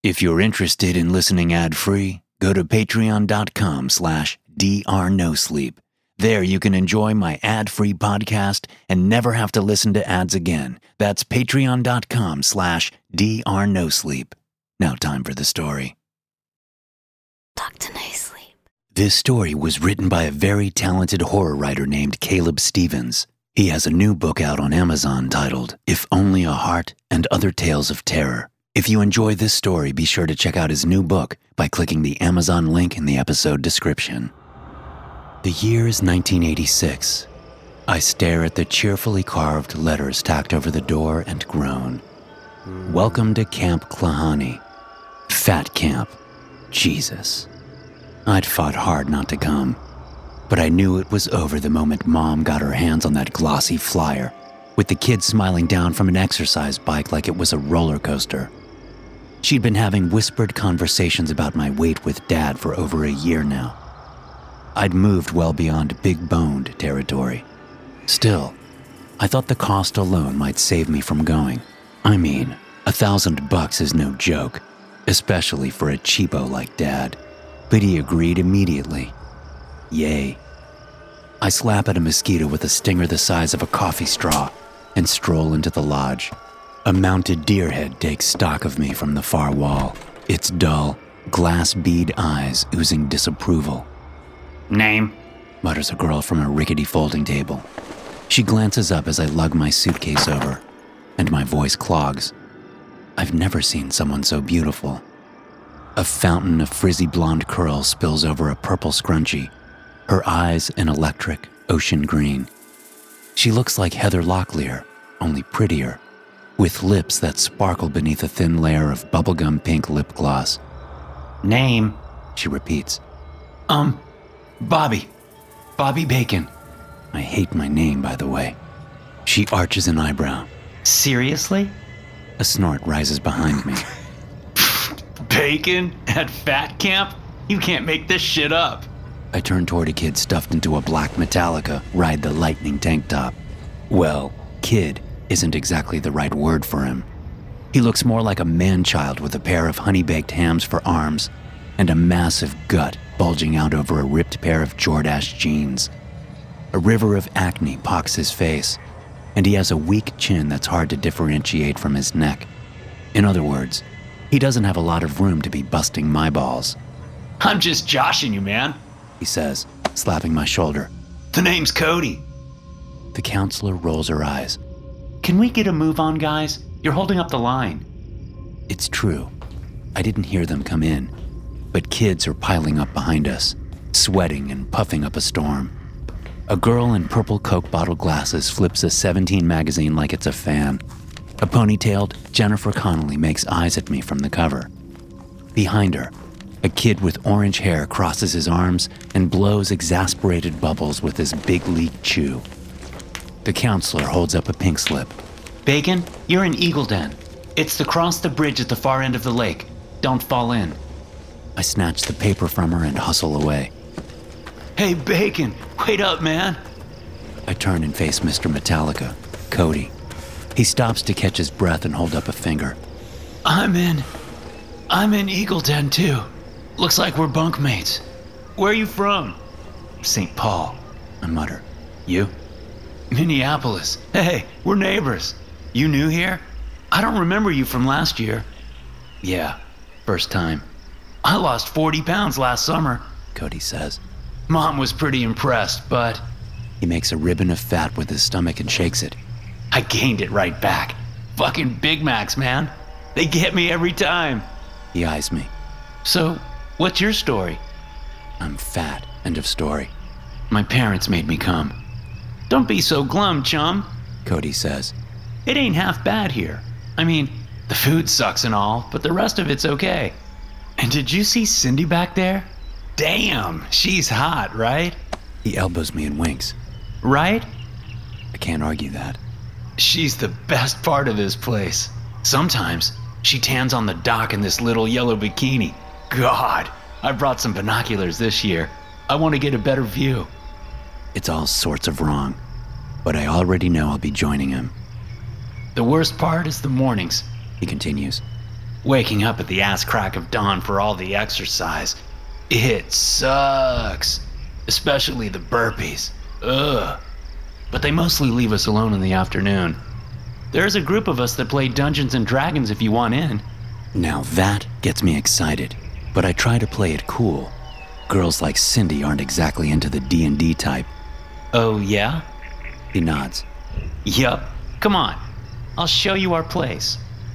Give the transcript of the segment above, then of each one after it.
If you're interested in listening ad-free, go to patreon.com/drnosleep. There you can enjoy my ad-free podcast and never have to listen to ads again. That's patreon.com/drnosleep. Now time for the story. Dr. No Sleep. This story was written by a very talented horror writer named Caleb Stevens. He has a new book out on Amazon titled If Only a Heart and Other Tales of Terror. If you enjoy this story, be sure to check out his new book by clicking the Amazon link in the episode description. The year is 1986. I stare at the cheerfully carved letters tacked over the door and groan. Welcome to Camp Klahani. Fat camp. Jesus. I'd fought hard not to come, but I knew it was over the moment Mom got her hands on that glossy flyer, with the kid smiling down from an exercise bike like it was a roller coaster. She'd been having whispered conversations about my weight with Dad for over a year now. I'd moved well beyond big-boned territory. Still, I thought the cost alone might save me from going. I mean, $1,000 is no joke, especially for a cheapo like Dad. But he agreed immediately. Yay. I slap at a mosquito with a stinger the size of a coffee straw and stroll into the lodge. A mounted deer head takes stock of me from the far wall, its dull, glass bead eyes oozing disapproval. Name? Mutters a girl from a rickety folding table. She glances up as I lug my suitcase over, and my voice clogs. I've never seen someone so beautiful. A fountain of frizzy blonde curls spills over a purple scrunchie, her eyes an electric ocean green. She looks like Heather Locklear, only prettier, with lips that sparkle beneath a thin layer of bubblegum pink lip gloss. Name? She repeats. Bobby. Bobby Bacon. I hate my name, by the way. She arches an eyebrow. Seriously? A snort rises behind me. Bacon? At Fat Camp? You can't make this shit up. I turn toward a kid stuffed into a black Metallica Ride the Lightning tank top. Well, kid isn't exactly the right word for him. He looks more like a man-child with a pair of honey-baked hams for arms and a massive gut bulging out over a ripped pair of Jordache jeans. A river of acne pocks his face, and he has a weak chin that's hard to differentiate from his neck. In other words, he doesn't have a lot of room to be busting my balls. I'm just joshing you, man, he says, slapping my shoulder. The name's Cody. The counselor rolls her eyes. Can we get a move on, guys? You're holding up the line. It's true. I didn't hear them come in, but kids are piling up behind us, sweating and puffing up a storm. A girl in purple Coke bottle glasses flips a 17 magazine like it's a fan. A ponytailed Jennifer Connelly makes eyes at me from the cover. Behind her, a kid with orange hair crosses his arms and blows exasperated bubbles with his big league chew. The counselor holds up a pink slip. Bacon, you're in Eagle Den. It's to cross the bridge at the far end of the lake. Don't fall in. I snatch the paper from her and hustle away. Hey, Bacon, wait up, man. I turn and face Mr. Metallica, Cody. He stops to catch his breath and hold up a finger. I'm in Eagle Den too. Looks like we're bunkmates. Where are you from? St. Paul. I mutter. You? Minneapolis. Hey, we're neighbors. You new here? I don't remember you from last year. Yeah, first time. I lost 40 pounds last summer, Cody says. Mom was pretty impressed, but... He makes a ribbon of fat with his stomach and shakes it. I gained it right back. Fucking Big Macs, man. They get me every time. He eyes me. So, what's your story? I'm fat, end of story. My parents made me come. Don't be so glum, chum, Cody says. It ain't half bad here. I mean, the food sucks and all, but the rest of it's okay. And did you see Cindy back there? Damn, she's hot, right? He elbows me and winks. Right? I can't argue that. She's the best part of this place. Sometimes she tans on the dock in this little yellow bikini. God, I brought some binoculars this year. I want to get a better view. It's all sorts of wrong, but I already know I'll be joining him. The worst part is the mornings, he continues. Waking up at the ass crack of dawn for all the exercise. It sucks. Especially the burpees. Ugh. But they mostly leave us alone in the afternoon. There's a group of us that play Dungeons and Dragons if you want in. Now that gets me excited, but I try to play it cool. Girls like Cindy aren't exactly into the D&D type. Oh, yeah? He nods. Yup. Come on. I'll show you our place.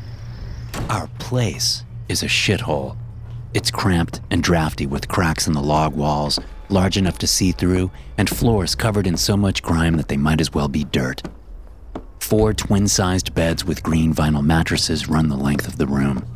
Our place is a shithole. It's cramped and drafty with cracks in the log walls, large enough to see through, and floors covered in so much grime that they might as well be dirt. 4 twin-sized beds with green vinyl mattresses run the length of the room.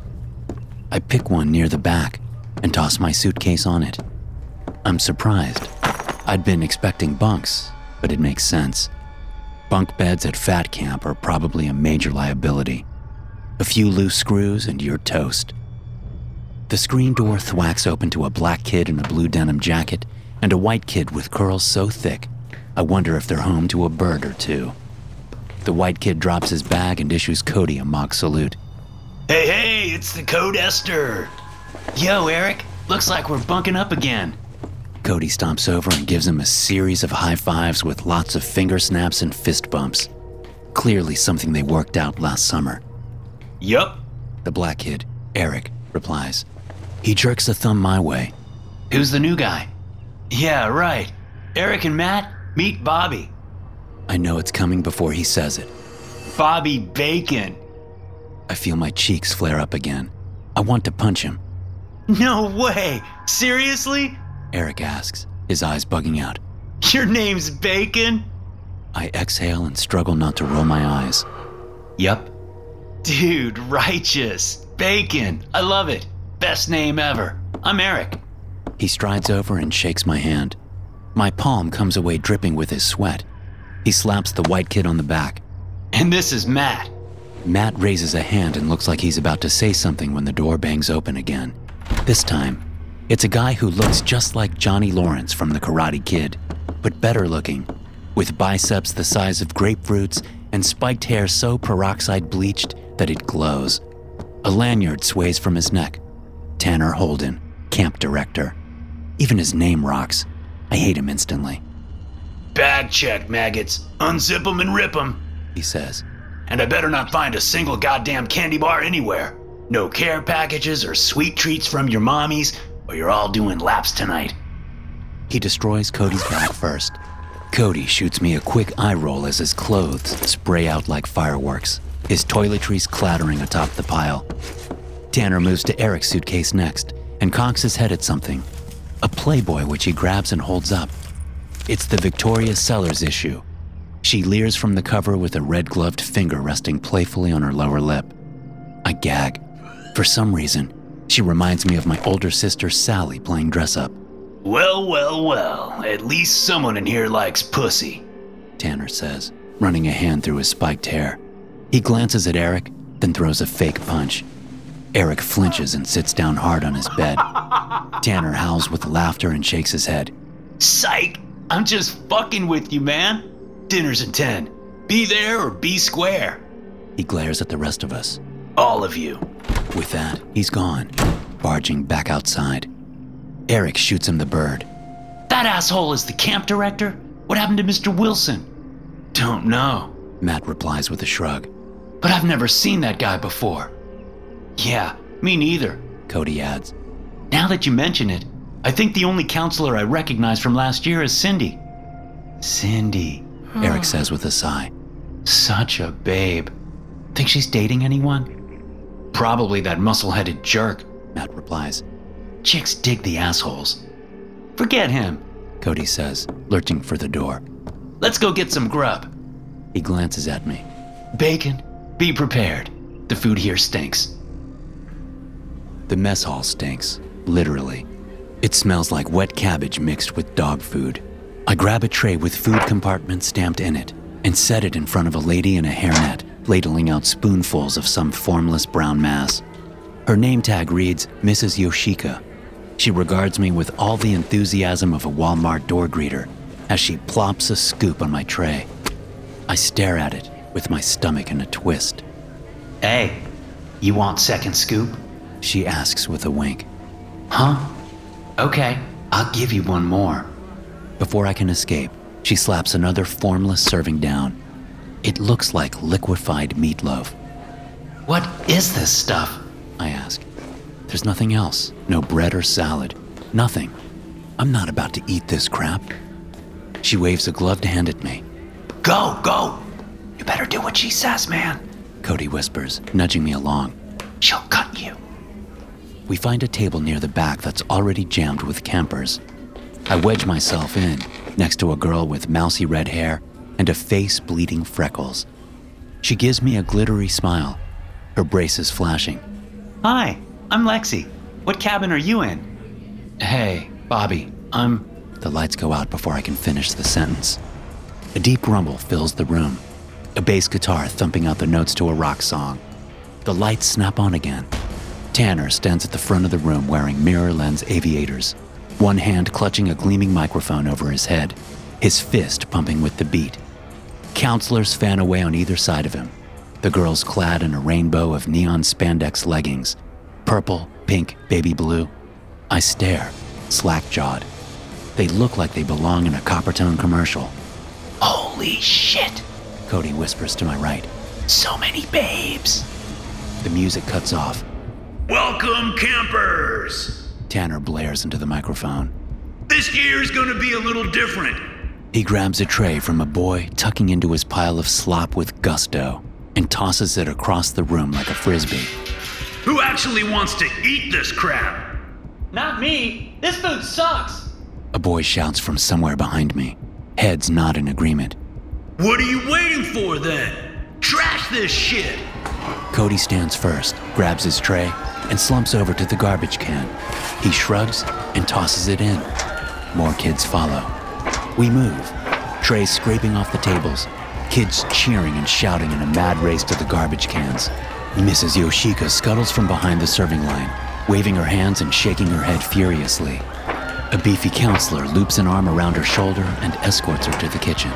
I pick one near the back and toss my suitcase on it. I'm surprised. I'd been expecting bunks, but it makes sense. Bunk beds at Fat Camp are probably a major liability. A few loose screws and you're toast. The screen door thwacks open to a black kid in a blue denim jacket and a white kid with curls so thick, I wonder if they're home to a bird or two. The white kid drops his bag and issues Cody a mock salute. Hey, it's the Codester. Yo, Eric, looks like we're bunking up again. Cody stomps over and gives him a series of high fives with lots of finger snaps and fist bumps. Clearly something they worked out last summer. Yup. The black kid, Eric, replies. He jerks a thumb my way. Who's the new guy? Yeah, right. Eric and Matt, meet Bobby. I know it's coming before he says it. Bobby Bacon. I feel my cheeks flare up again. I want to punch him. No way! Seriously? Eric asks, his eyes bugging out. Your name's Bacon? I exhale and struggle not to roll my eyes. Yup. Dude, righteous. Bacon. I love it. Best name ever. I'm Eric. He strides over and shakes my hand. My palm comes away dripping with his sweat. He slaps the white kid on the back. And this is Matt. Matt raises a hand and looks like he's about to say something when the door bangs open again. This time, it's a guy who looks just like Johnny Lawrence from The Karate Kid, but better looking, with biceps the size of grapefruits and spiked hair so peroxide bleached that it glows. A lanyard sways from his neck. Tanner Holden, camp director. Even his name rocks. I hate him instantly. Bag check, maggots. Unzip 'em and rip 'em, He says. And I better not find a single goddamn candy bar anywhere. No care packages or sweet treats from your mommies, or you're all doing laps tonight. He destroys Cody's bag first. Cody shoots me a quick eye roll as his clothes spray out like fireworks, his toiletries clattering atop the pile. Tanner moves to Eric's suitcase next and cocks his head at something. A Playboy which he grabs and holds up. It's the Victoria Sellers issue. She leers from the cover with a red-gloved finger resting playfully on her lower lip. I gag. For some reason, she reminds me of my older sister Sally playing dress-up. Well, at least someone in here likes pussy, Tanner says, running a hand through his spiked hair. He glances at Eric, then throws a fake punch. Eric flinches and sits down hard on his bed. Tanner howls with laughter and shakes his head. Psych! I'm just fucking with you, man. Dinner's in 10. Be there or be square. He glares at the rest of us. All of you. With that, he's gone, barging back outside. Eric shoots him the bird. That asshole is the camp director? What happened to Mr. Wilson? Don't know, Matt replies with a shrug. but I've never seen that guy before. Yeah, me neither, Cody adds. Now that you mention it, I think the only counselor I recognize from last year is Cindy. Cindy, Eric says with a sigh. Such a babe. Think she's dating anyone? Probably that muscle-headed jerk, Matt replies. Chicks dig the assholes. Forget him, Cody says, lurching for the door. Let's go get some grub. He glances at me. Bacon, be prepared. The food here stinks. The mess hall stinks, literally. It smells like wet cabbage mixed with dog food. I grab a tray with food compartments stamped in it and set it in front of a lady in a hairnet, ladling out spoonfuls of some formless brown mass. Her name tag reads Mrs. Yoshika. She regards me with all the enthusiasm of a Walmart door greeter as she plops a scoop on my tray. I stare at it with my stomach in a twist. Hey, You want second scoop? She asks with a wink. Huh? Okay, I'll give you one more. Before I can escape, she slaps another formless serving down. It looks like liquefied meatloaf. What is this stuff? I ask. There's nothing else. No bread or salad. Nothing. I'm not about to eat this crap. She waves a gloved hand at me. Go! You better do what she says, man. Cody whispers, nudging me along. She'll cut you. We find a table near the back that's already jammed with campers. I wedge myself in, next to a girl with mousy red hair and a face bleeding freckles. She gives me a glittery smile, her braces flashing. Hi, I'm Lexi. What cabin are you in? Hey, Bobby, The lights go out before I can finish the sentence. A deep rumble fills the room, a bass guitar thumping out the notes to a rock song. The lights snap on again. Tanner stands at the front of the room wearing mirror lens aviators, one hand clutching a gleaming microphone over his head, his fist pumping with the beat. Counselors fan away on either side of him, the girls clad in a rainbow of neon spandex leggings, purple, pink, baby blue. I stare, slack-jawed. They look like they belong in a Coppertone commercial. Holy shit! Cody whispers to my right. So many babes! The music cuts off. Welcome, campers! Tanner blares into the microphone. This year's gonna be a little different. He grabs a tray from a boy tucking into his pile of slop with gusto and tosses it across the room like a frisbee. Who actually wants to eat this crap? Not me! This food sucks! A boy shouts from somewhere behind me. Heads nod in agreement. What are you waiting for then? Trash this shit! Cody stands first, grabs his tray, and slumps over to the garbage can. He shrugs and tosses it in. More kids follow. We move, trays scraping off the tables, kids cheering and shouting in a mad race to the garbage cans. Mrs. Yoshika scuttles from behind the serving line, waving her hands and shaking her head furiously. A beefy counselor loops an arm around her shoulder and escorts her to the kitchen.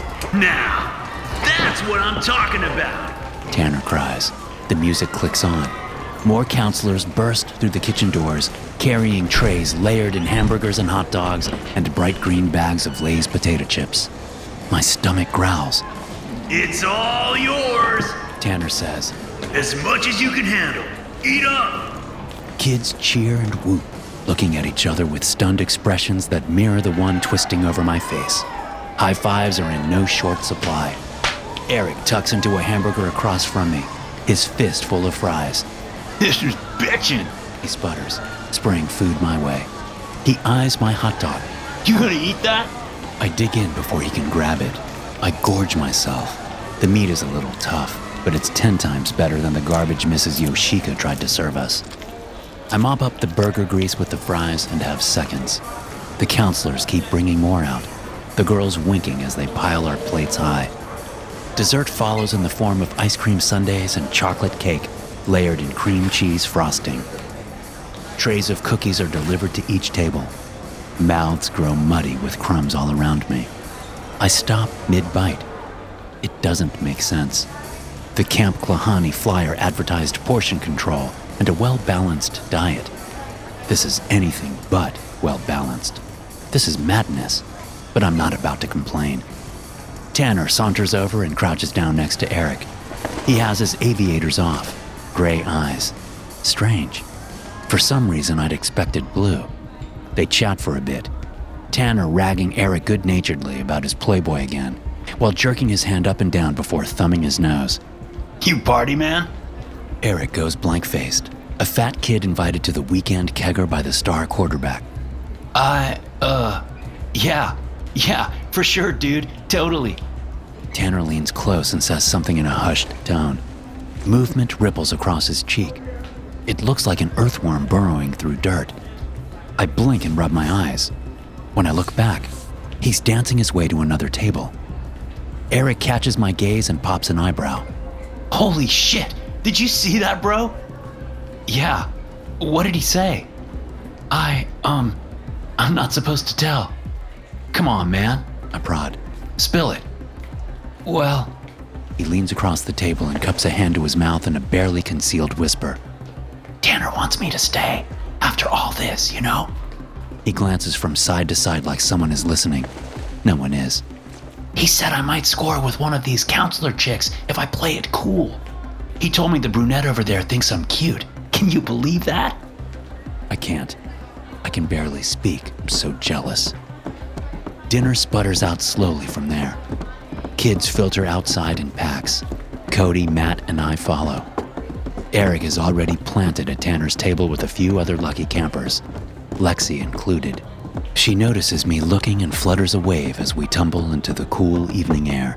Now, that's what I'm talking about! Tanner cries. The music clicks on. More counselors burst through the kitchen doors, carrying trays layered in hamburgers and hot dogs and bright green bags of Lay's potato chips. My stomach growls. It's all yours! Tanner says. As much as you can handle. Eat up! Kids cheer and whoop, looking at each other with stunned expressions that mirror the one twisting over my face. High fives are in no short supply. Eric tucks into a hamburger across from me, his fist full of fries. This is bitchin'! He sputters, spraying food my way. He eyes my hot dog. You gonna eat that? I dig in before he can grab it. I gorge myself. The meat is a little tough, but it's 10 times better than the garbage Mrs. Yoshika tried to serve us. I mop up the burger grease with the fries and have seconds. The counselors keep bringing more out, the girls winking as they pile our plates high. Dessert follows in the form of ice cream sundaes and chocolate cake, layered in cream cheese frosting. Trays of cookies are delivered to each table. Mouths grow muddy with crumbs all around me. I stop mid-bite. It doesn't make sense. The Camp Klahani flyer advertised portion control and a well-balanced diet. This is anything but well-balanced. This is madness, but I'm not about to complain. Tanner saunters over and crouches down next to Eric. He has his aviators off, gray eyes. Strange. For some reason, I'd expected blue. They chat for a bit, Tanner ragging Eric good-naturedly about his Playboy again, while jerking his hand up and down before thumbing his nose. You party man? Eric goes blank-faced, a fat kid invited to the weekend kegger by the star quarterback. Yeah, for sure, dude, totally. Tanner leans close and says something in a hushed tone. Movement ripples across his cheek. It looks like an earthworm burrowing through dirt. I blink and rub my eyes. When I look back, he's dancing his way to another table. Eric catches my gaze and pops an eyebrow. Holy shit, did you see that, bro? Yeah, what did he say? I'm not supposed to tell. Come on, man, I prod. Spill it. Well, He leans across the table and cups a hand to his mouth in a barely concealed whisper. Tanner wants me to stay after all this, you know? He glances from side to side like someone is listening. No one is. He said I might score with one of these counselor chicks if I play it cool. He told me the brunette over there thinks I'm cute. Can you believe that? I can't. I can barely speak. I'm so jealous. Dinner sputters out slowly from there. Kids filter outside in packs. Cody, Matt, and I follow. Eric is already planted at Tanner's table with a few other lucky campers, Lexi included. She notices me looking and flutters a wave as we tumble into the cool evening air.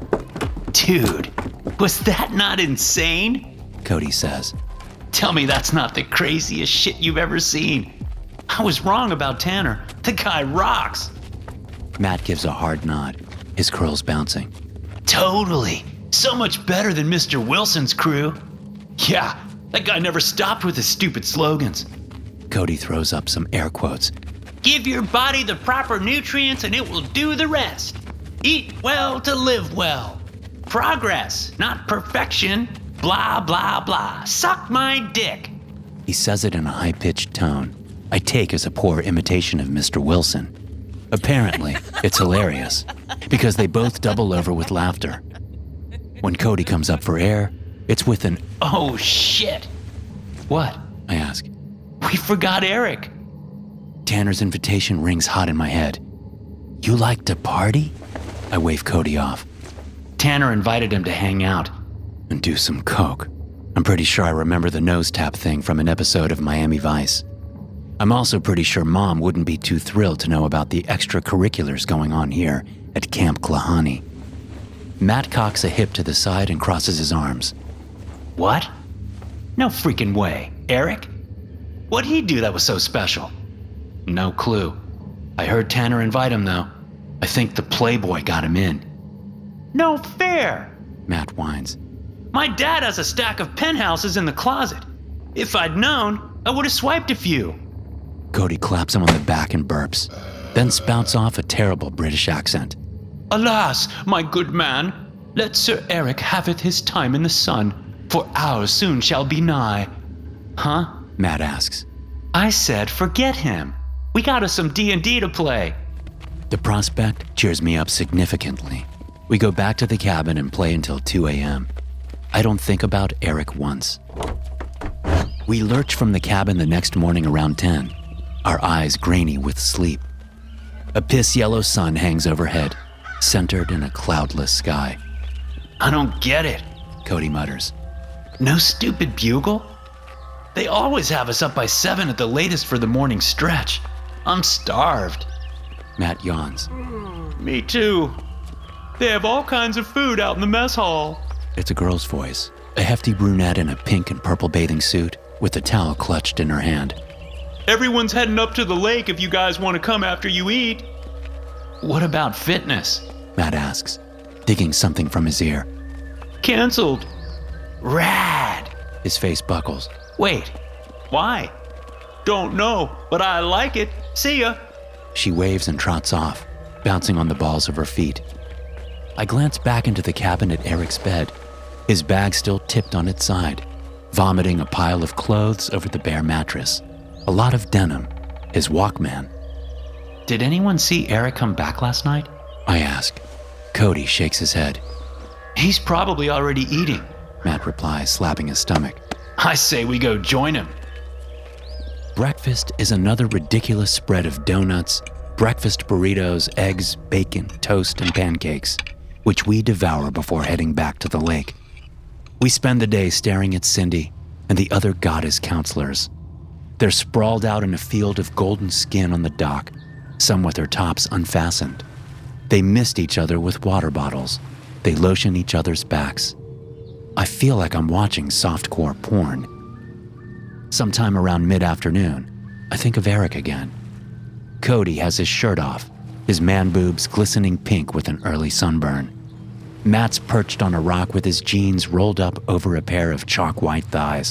Dude, was that not insane? Cody says. Tell me that's not the craziest shit you've ever seen. I was wrong about Tanner. The guy rocks. Matt gives a hard nod, his curls bouncing. Totally. So much better than Mr. Wilson's crew. Yeah, that guy never stopped with his stupid slogans. Cody throws up some air quotes. Give your body the proper nutrients and it will do the rest. Eat well to live well. Progress, not perfection. Blah, blah, blah. Suck my dick. He says it in a high-pitched tone I take as a poor imitation of Mr. Wilson. Apparently, it's hilarious, because they both double over with laughter. When Cody comes up for air, it's with an, "Oh, shit." What? I ask. We forgot Eric. Tanner's invitation rings hot in my head. You like to party? I wave Cody off. Tanner invited him to hang out. And do some coke. I'm pretty sure I remember the nose tap thing from an episode of Miami Vice. I'm also pretty sure Mom wouldn't be too thrilled to know about the extracurriculars going on here at Camp Klahani. Matt cocks a hip to the side and crosses his arms. What? No freaking way. Eric? What'd he do that was so special? No clue. I heard Tanner invite him, though. I think the Playboy got him in. No fair. Matt whines. My dad has a stack of penthouses in the closet. If I'd known, I would have swiped a few. Cody claps him on the back and burps, then spouts off a terrible British accent. Alas, my good man, let Sir Eric haveth his time in the sun, for ours soon shall be nigh. Huh? Matt asks. I said forget him. We got us some D&D to play. The prospect cheers me up significantly. We go back to the cabin and play until 2 a.m. I don't think about Eric once. We lurch from the cabin the next morning around 10, our eyes grainy with sleep. A piss-yellow sun hangs overhead, centered in a cloudless sky. I don't get it, Cody mutters. No stupid bugle? They always have us up by 7 at the latest for the morning stretch. I'm starved. Matt yawns. Me too. They have all kinds of food out in the mess hall. It's a girl's voice, a hefty brunette in a pink and purple bathing suit with a towel clutched in her hand. Everyone's heading up to the lake if you guys want to come after you eat. What about fitness? Matt asks, digging something from his ear. Canceled. Rad. His face buckles. Wait, Why? Don't know, but I like it. See ya. She waves and trots off, bouncing on the balls of her feet. I glance back into the cabin at Eric's bed, his bag still tipped on its side, vomiting a pile of clothes over the bare mattress. A lot of denim, his Walkman. did anyone see Eric come back last night? I ask. Cody shakes his head. He's probably already eating. Matt replies, slapping his stomach. I say we go join him. Breakfast is another ridiculous spread of donuts, breakfast burritos, eggs, bacon, toast, and pancakes, which we devour before heading back to the lake. We spend the day staring at Cindy and the other goddess counselors. They're sprawled out in a field of golden skin on the dock, some with their tops unfastened. They mist each other with water bottles. They lotion each other's backs. I feel like I'm watching softcore porn. Sometime around mid-afternoon, I think of Eric again. Cody has his shirt off, his man boobs glistening pink with an early sunburn. Matt's perched on a rock with his jeans rolled up over a pair of chalk-white thighs.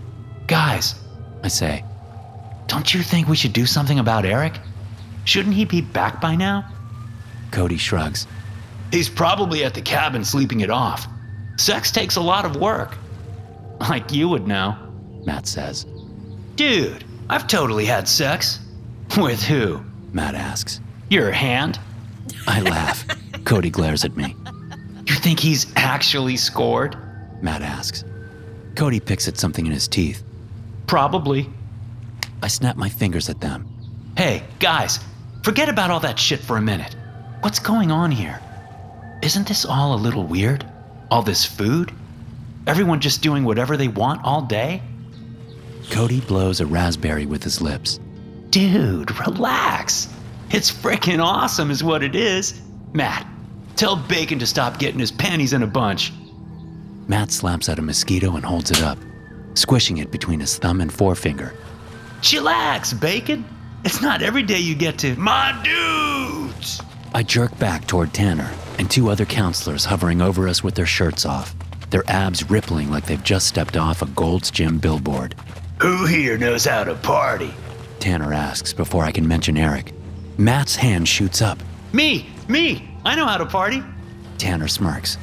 Guys, I say, don't you think we should do something about Eric? Shouldn't he be back by now? Cody shrugs. He's probably at the cabin sleeping it off. Sex takes a lot of work. Like you would know, Matt says. Dude, I've totally had sex. With who? Matt asks. Your hand? I laugh. Cody glares at me. You think he's actually scored? Matt asks. Cody picks at something in his teeth. Probably. I snap my fingers at them. Hey, guys, forget about all that shit for a minute. What's going on here? Isn't this all a little weird? All this food? Everyone just doing whatever they want all day? Cody blows a raspberry with his lips. Dude, relax. It's frickin' awesome is what it is. Matt, tell Bacon to stop getting his panties in a bunch. Matt slaps at a mosquito and holds it up, squishing it between his thumb and forefinger. Chillax, Bacon. It's not every day you get to, my dudes. I jerk back toward Tanner and two other counselors hovering over us with their shirts off, their abs rippling like they've just stepped off a Gold's Gym billboard. Who here knows how to party? Tanner asks before I can mention Eric. Matt's hand shoots up. Me. I know how to party. Tanner smirks.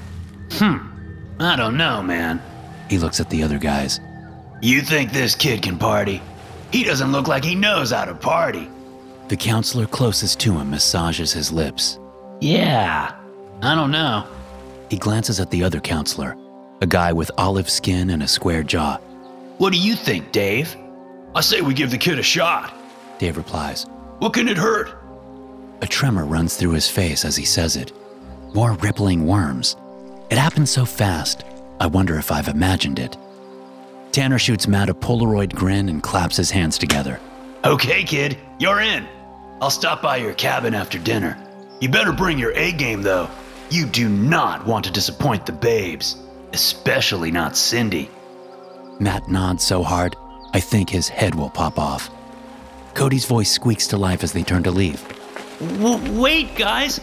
I don't know, man. He looks at the other guys. You think this kid can party? He doesn't look like he knows how to party. The counselor closest to him massages his lips. Yeah, I don't know. He glances at the other counselor, a guy with olive skin and a square jaw. What do you think, Dave? I say we give the kid a shot. Dave replies. What can it hurt? A tremor runs through his face as he says it. More rippling worms. It happens so fast, I wonder if I've imagined it. Tanner shoots Matt a Polaroid grin and claps his hands together. Okay, kid, you're in. I'll stop by your cabin after dinner. You better bring your A game, though. You do not want to disappoint the babes, especially not Cindy. Matt nods so hard, I think his head will pop off. Cody's voice squeaks to life as they turn to leave. Wait, guys,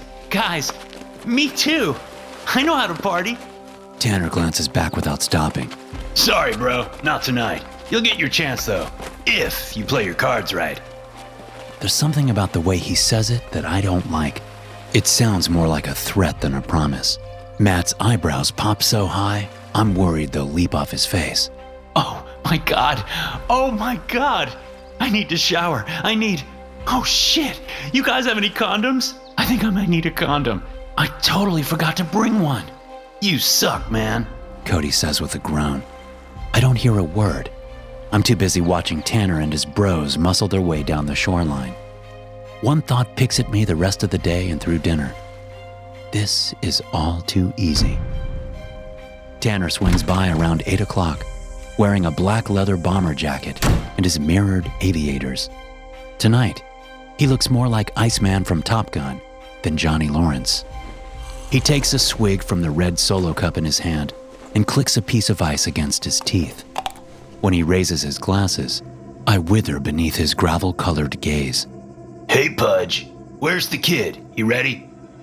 me too. I know how to party. Tanner glances back without stopping. Sorry, bro, not tonight. You'll get your chance, though, if you play your cards right. There's something about the way he says it that I don't like. It sounds more like a threat than a promise. Matt's eyebrows pop so high, I'm worried they'll leap off his face. Oh my God. I need to shower. Oh shit. You guys have any condoms? I think I might need a condom. I totally forgot to bring one. You suck, man. Cody says with a groan. I don't hear a word. I'm too busy watching Tanner and his bros muscle their way down the shoreline. One thought picks at me the rest of the day and through dinner. This is all too easy. Tanner swings by around 8 o'clock, wearing a black leather bomber jacket and his mirrored aviators. Tonight, he looks more like Iceman from Top Gun than Johnny Lawrence. He takes a swig from the red Solo cup in his hand and clicks a piece of ice against his teeth. When he raises his glasses, I wither beneath his gravel-colored gaze. Hey, Pudge, where's the kid? You ready?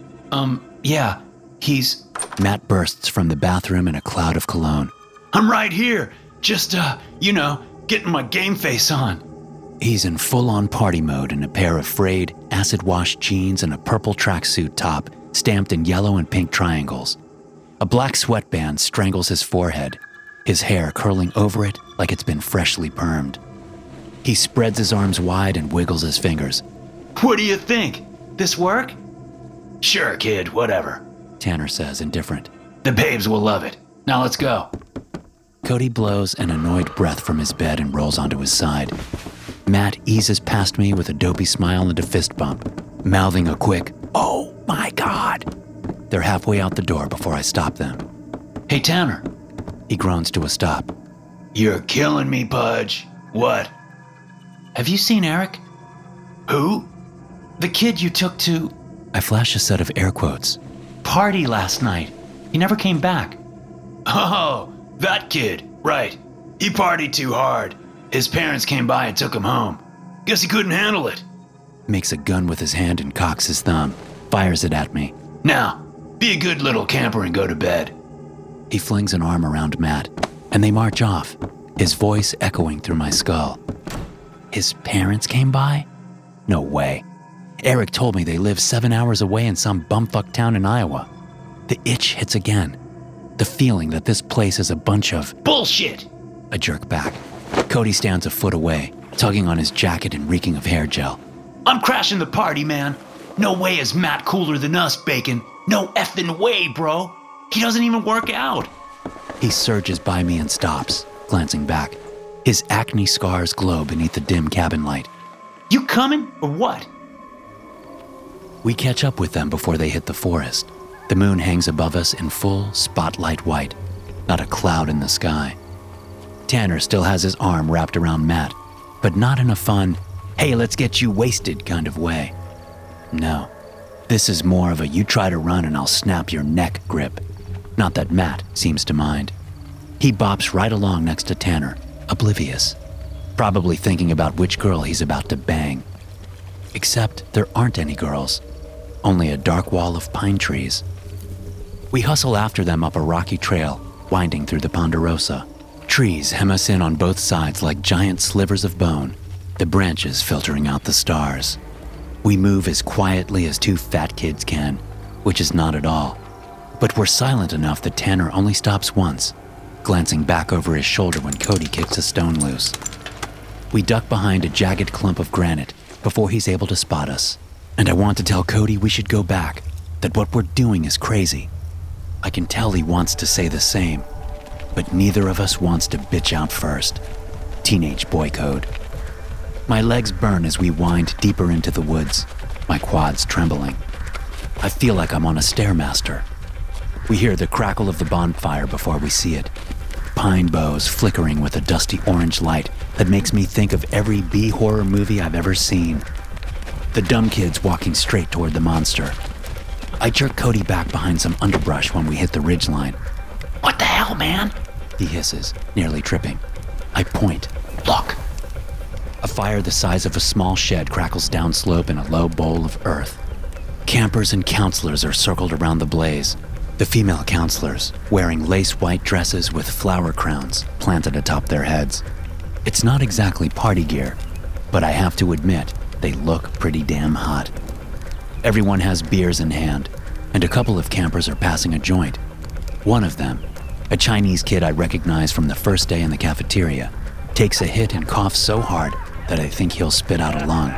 Yeah, he's... Matt bursts from the bathroom in a cloud of cologne. I'm right here. Just, getting my game face on. He's in full-on party mode in a pair of frayed, acid-washed jeans and a purple tracksuit top stamped in yellow and pink triangles. A black sweatband strangles his forehead, his hair curling over it like it's been freshly permed. He spreads his arms wide and wiggles his fingers. What do you think? This work? Sure, kid, whatever. Tanner says, indifferent. The babes will love it. Now let's go. Cody blows an annoyed breath from his bed and rolls onto his side. Matt eases past me with a dopey smile and a fist bump, mouthing a quick, "Oh my God." They're halfway out the door before I stop them. Hey, Tanner. He groans to a stop. You're killing me, Pudge. What? Have you seen Eric? Who? The kid you took to... I flash a set of air quotes. Party last night. He never came back. Oh, that kid. Right. He partied too hard. His parents came by and took him home. Guess he couldn't handle it. Makes a gun with his hand and cocks his thumb. Fires it at me. Now, be a good little camper and go to bed. He flings an arm around Matt, and they march off, his voice echoing through my skull. His parents came by? No way. Eric told me they live 7 hours away in some bumfuck town in Iowa. The itch hits again. The feeling that this place is a bunch of bullshit. I jerk back. Cody stands a foot away, tugging on his jacket and reeking of hair gel. I'm crashing the party, man. No way is Matt cooler than us, Bacon. No effing way, bro. He doesn't even work out. He surges by me and stops, glancing back. His acne scars glow beneath the dim cabin light. You coming or what? We catch up with them before they hit the forest. The moon hangs above us in full spotlight white, not a cloud in the sky. Tanner still has his arm wrapped around Matt, but not in a fun, hey, let's get you wasted kind of way. No, this is more of a you try to run and I'll snap your neck grip. Not that Matt seems to mind. He bops right along next to Tanner, oblivious, probably thinking about which girl he's about to bang. Except there aren't any girls, only a dark wall of pine trees. We hustle after them up a rocky trail, winding through the Ponderosa. Trees hem us in on both sides like giant slivers of bone, the branches filtering out the stars. We move as quietly as two fat kids can, which is not at all. But we're silent enough that Tanner only stops once, glancing back over his shoulder when Cody kicks a stone loose. We duck behind a jagged clump of granite before he's able to spot us. And I want to tell Cody we should go back, that what we're doing is crazy. I can tell he wants to say the same, but neither of us wants to bitch out first. Teenage boy code. My legs burn as we wind deeper into the woods, my quads trembling. I feel like I'm on a Stairmaster. We hear the crackle of the bonfire before we see it. Pine boughs flickering with a dusty orange light that makes me think of every B-horror movie I've ever seen. The dumb kids walking straight toward the monster. I jerk Cody back behind some underbrush when we hit the ridgeline. What the hell, man? He hisses, nearly tripping. I point. Look. A fire the size of a small shed crackles downslope in a low bowl of earth. Campers and counselors are circled around the blaze. The female counselors, wearing lace-white dresses with flower crowns planted atop their heads. It's not exactly party gear, but I have to admit, they look pretty damn hot. Everyone has beers in hand, and a couple of campers are passing a joint. One of them, a Chinese kid I recognize from the first day in the cafeteria, takes a hit and coughs so hard that I think he'll spit out a lung.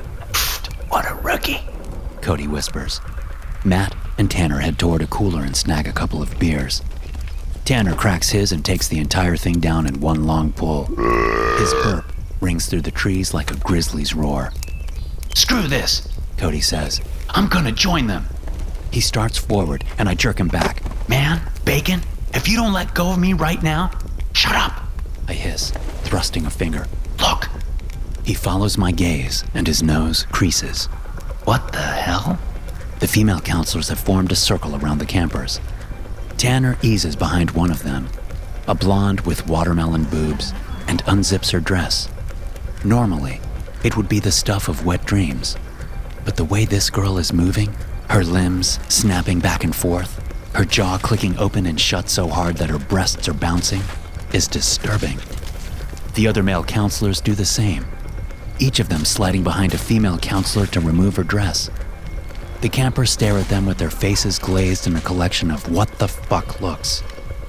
What a rookie, Cody whispers. Matt and Tanner head toward a cooler and snag a couple of beers. Tanner cracks his and takes the entire thing down in one long pull. His burp rings through the trees like a grizzly's roar. Screw this, Cody says. I'm gonna join them. He starts forward and I jerk him back. Man, Bacon, if you don't let go of me right now, shut up, I hiss, thrusting a finger. Look. He follows my gaze and his nose creases. What the hell? The female counselors have formed a circle around the campers. Tanner eases behind one of them, a blonde with watermelon boobs, and unzips her dress. Normally, it would be the stuff of wet dreams. But the way this girl is moving, her limbs snapping back and forth, her jaw clicking open and shut so hard that her breasts are bouncing, is disturbing. The other male counselors do the same, each of them sliding behind a female counselor to remove her dress. The campers stare at them with their faces glazed in a collection of what the fuck looks.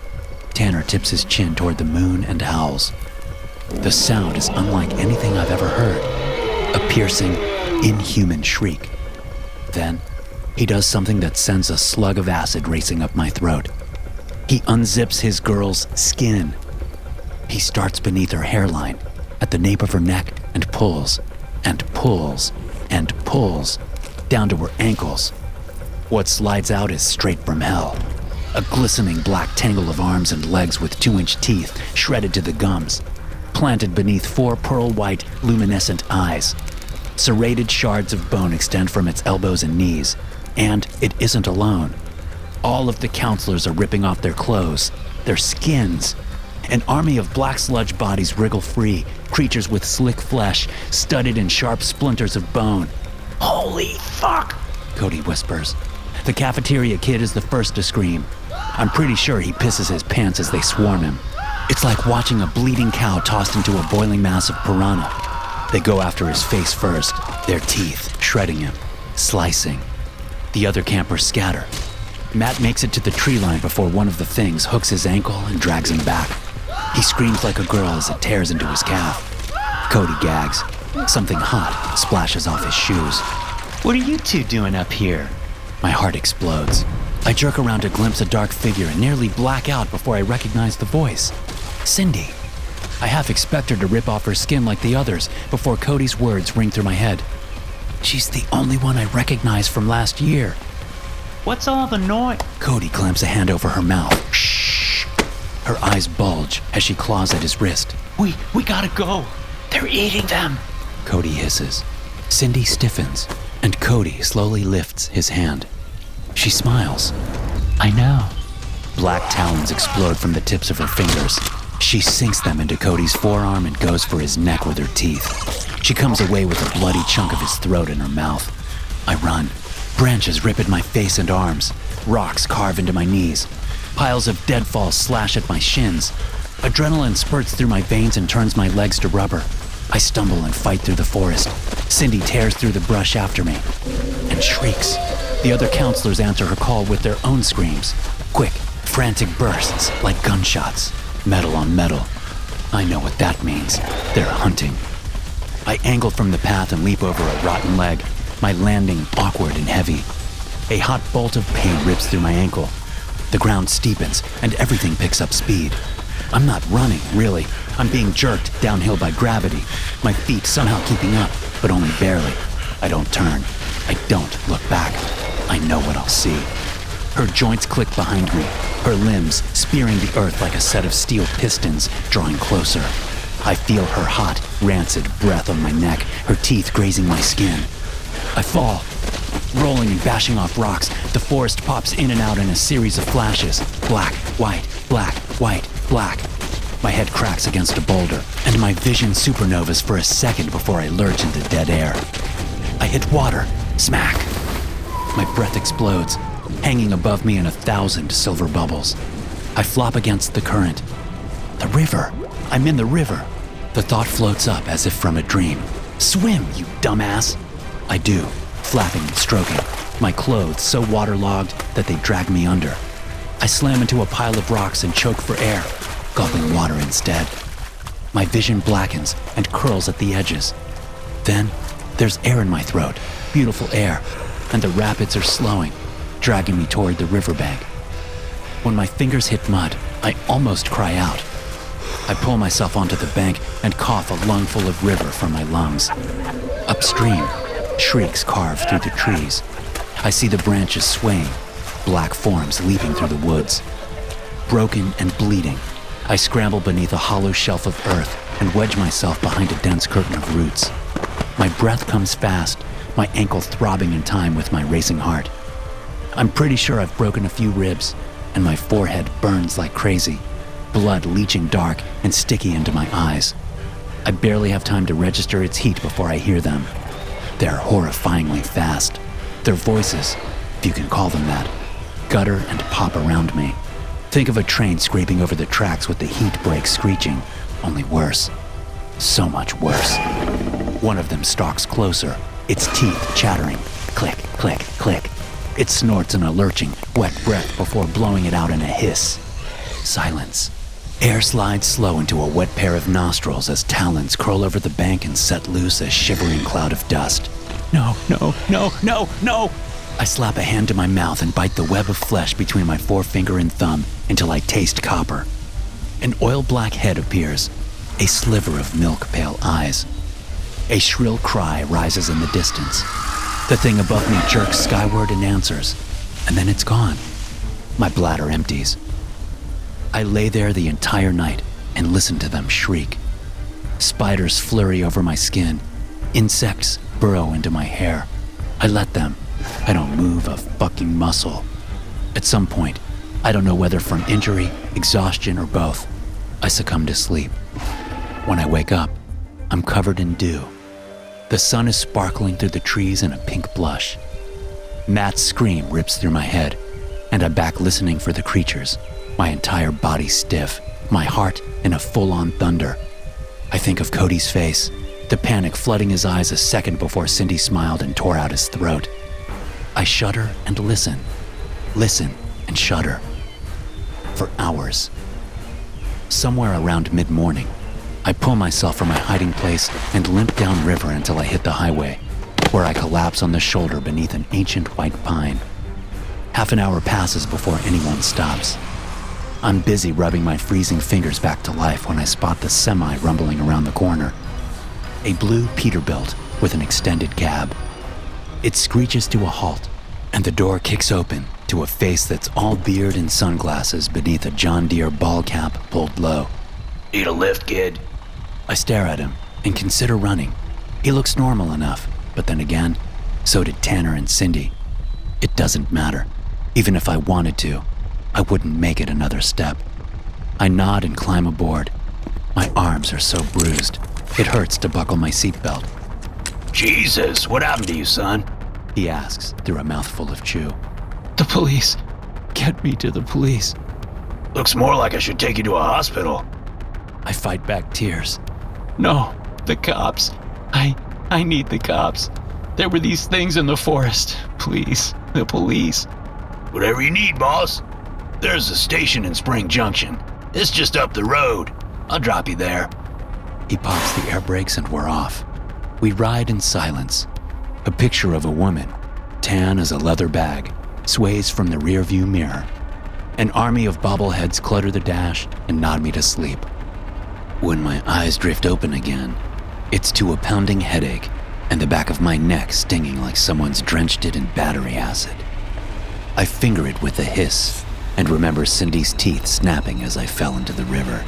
Tanner tips his chin toward the moon and howls. The sound is unlike anything I've ever heard. A piercing, inhuman shriek. Then, he does something that sends a slug of acid racing up my throat. He unzips his girl's skin. He starts beneath her hairline, at the nape of her neck, and pulls, and pulls, and pulls, down to her ankles. What slides out is straight from hell. A glistening black tangle of arms and legs with 2-inch teeth shredded to the gums, planted beneath 4 pearl-white, luminescent eyes. Serrated shards of bone extend from its elbows and knees, and it isn't alone. All of the counselors are ripping off their clothes, their skins. An army of black sludge bodies wriggle free, creatures with slick flesh, studded in sharp splinters of bone. Holy fuck, Cody whispers. The cafeteria kid is the first to scream. I'm pretty sure he pisses his pants as they swarm him. It's like watching a bleeding cow tossed into a boiling mass of piranha. They go after his face first, their teeth shredding him, slicing. The other campers scatter. Matt makes it to the tree line before one of the things hooks his ankle and drags him back. He screams like a girl as it tears into his calf. Cody gags. Something hot splashes off his shoes. What are you two doing up here? My heart explodes. I jerk around to glimpse a dark figure and nearly black out before I recognize the voice. Cindy. I half expect her to rip off her skin like the others before Cody's words ring through my head. She's the only one I recognize from last year. What's all the noise? Cody clamps a hand over her mouth. Shh. Her eyes bulge as she claws at his wrist. We gotta go. They're eating them. Cody hisses. Cindy stiffens, and Cody slowly lifts his hand. She smiles. I know. Black talons explode from the tips of her fingers. She sinks them into Cody's forearm and goes for his neck with her teeth. She comes away with a bloody chunk of his throat in her mouth. I run. Branches rip at my face and arms. Rocks carve into my knees. Piles of deadfalls slash at my shins. Adrenaline spurts through my veins and turns my legs to rubber. I stumble and fight through the forest. Cindy tears through the brush after me and shrieks. The other counselors answer her call with their own screams. Quick, frantic bursts like gunshots. Metal on metal. I know what that means. They're hunting. I angle from the path and leap over a rotten leg, my landing awkward and heavy. A hot bolt of pain rips through my ankle. The ground steepens and everything picks up speed. I'm not running, really. I'm being jerked downhill by gravity, my feet somehow keeping up, but only barely. I don't turn. I don't look back. I know what I'll see. Her joints click behind me, her limbs spearing the earth like a set of steel pistons drawing closer. I feel her hot, rancid breath on my neck, her teeth grazing my skin. I fall. Rolling and bashing off rocks, the forest pops in and out in a series of flashes. Black, white, black, white, black. My head cracks against a boulder, and my vision supernovas for a second before I lurch into dead air. I hit water. Smack. My breath explodes, hanging above me in 1,000 silver bubbles. I flop against the current. The river. I'm in the river. The thought floats up as if from a dream. Swim, you dumbass. I do, flapping and stroking, my clothes so waterlogged that they drag me under. I slam into a pile of rocks and choke for air, gulping water instead. My vision blackens and curls at the edges. Then, there's air in my throat, beautiful air, and the rapids are slowing, dragging me toward the riverbank. When my fingers hit mud, I almost cry out. I pull myself onto the bank and cough a lungful of river from my lungs. Upstream, shrieks carve through the trees. I see the branches swaying, black forms leaping through the woods. Broken and bleeding, I scramble beneath a hollow shelf of earth and wedge myself behind a dense curtain of roots. My breath comes fast, my ankle throbbing in time with my racing heart. I'm pretty sure I've broken a few ribs, and my forehead burns like crazy, blood leaching dark and sticky into my eyes. I barely have time to register its heat before I hear them. They're horrifyingly fast. Their voices, if you can call them that, gutter and pop around me. Think of a train scraping over the tracks with the heat brakes screeching, only worse. So much worse. One of them stalks closer, its teeth chattering. Click, click, click. It snorts in a lurching, wet breath before blowing it out in a hiss. Silence. Air slides slow into a wet pair of nostrils as talons curl over the bank and set loose a shivering cloud of dust. No, no, no, no, no! I slap a hand to my mouth and bite the web of flesh between my forefinger and thumb until I taste copper. An oil-black head appears, a sliver of milk-pale eyes. A shrill cry rises in the distance. The thing above me jerks skyward and answers, and then it's gone. My bladder empties. I lay there the entire night and listen to them shriek. Spiders flurry over my skin. Insects burrow into my hair. I let them. I don't move a fucking muscle. At some point, I don't know whether from injury, exhaustion, or both, I succumb to sleep. When I wake up, I'm covered in dew. The sun is sparkling through the trees in a pink blush. Matt's scream rips through my head, and I'm back listening for the creatures, my entire body stiff, my heart in a full-on thunder. I think of Cody's face, the panic flooding his eyes a second before Cindy smiled and tore out his throat. I shudder and listen. Listen and shudder. For hours. Somewhere around mid-morning, I pull myself from my hiding place and limp downriver until I hit the highway, where I collapse on the shoulder beneath an ancient white pine. Half an hour passes before anyone stops. I'm busy rubbing my freezing fingers back to life when I spot the semi rumbling around the corner. A blue Peterbilt with an extended cab. It screeches to a halt, and the door kicks open to a face that's all beard and sunglasses beneath a John Deere ball cap pulled low. Need a lift, kid? I stare at him and consider running. He looks normal enough, but then again, so did Tanner and Cindy. It doesn't matter. Even if I wanted to, I wouldn't make it another step. I nod and climb aboard. My arms are so bruised, it hurts to buckle my seatbelt. Jesus, what happened to you, son? He asks through a mouthful of chew. The police. Get me to the police. Looks more like I should take you to a hospital. I fight back tears. No, the cops. I need the cops. There were these things in the forest. Please, the police. Whatever you need, boss. There's a station in Spring Junction. It's just up the road. I'll drop you there. He pops the air brakes and we're off. We ride in silence. A picture of a woman, tan as a leather bag, sways from the rearview mirror. An army of bobbleheads clutter the dash and nod me to sleep. When my eyes drift open again, it's to a pounding headache and the back of my neck stinging like someone's drenched it in battery acid. I finger it with a hiss and remember Cindy's teeth snapping as I fell into the river.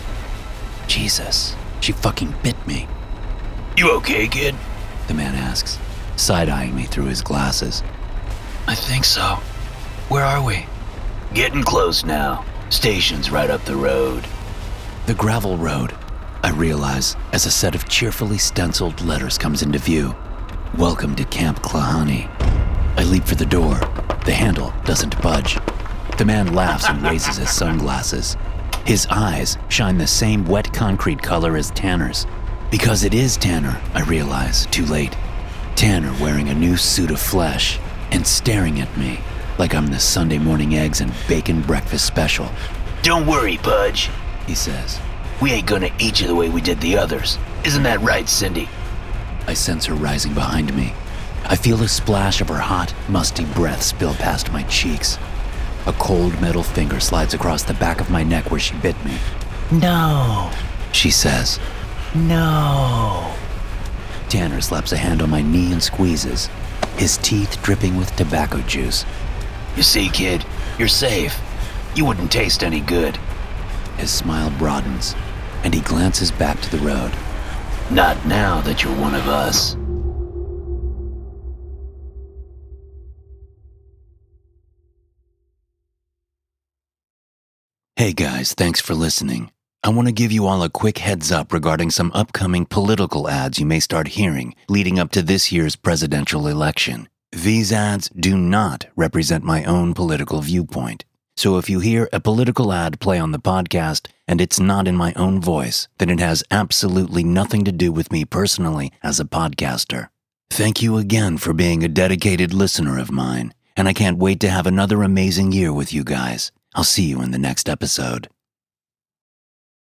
Jesus, she fucking bit me. You okay, kid? The man asks, side-eyeing me through his glasses. I think so. Where are we? Getting close now. Station's right up the road. The gravel road, I realize, as a set of cheerfully stenciled letters comes into view. Welcome to Camp Klahani. I leap for the door. The handle doesn't budge. The man laughs and raises his sunglasses. His eyes shine the same wet concrete color as Tanner's. Because it is Tanner, I realize, too late. Tanner wearing a new suit of flesh and staring at me like I'm the Sunday morning eggs and bacon breakfast special. Don't worry, Pudge, he says. We ain't gonna eat you the way we did the others. Isn't that right, Cindy? I sense her rising behind me. I feel a splash of her hot, musty breath spill past my cheeks. A cold metal finger slides across the back of my neck where she bit me. No. She says. No. Tanner slaps a hand on my knee and squeezes, his teeth dripping with tobacco juice. You see, kid, you're safe. You wouldn't taste any good. His smile broadens, and he glances back to the road. Not now that you're one of us. Hey guys, thanks for listening. I want to give you all a quick heads up regarding some upcoming political ads you may start hearing leading up to this year's presidential election. These ads do not represent my own political viewpoint. So if you hear a political ad play on the podcast and it's not in my own voice, then it has absolutely nothing to do with me personally as a podcaster. Thank you again for being a dedicated listener of mine, and I can't wait to have another amazing year with you guys. I'll see you in the next episode.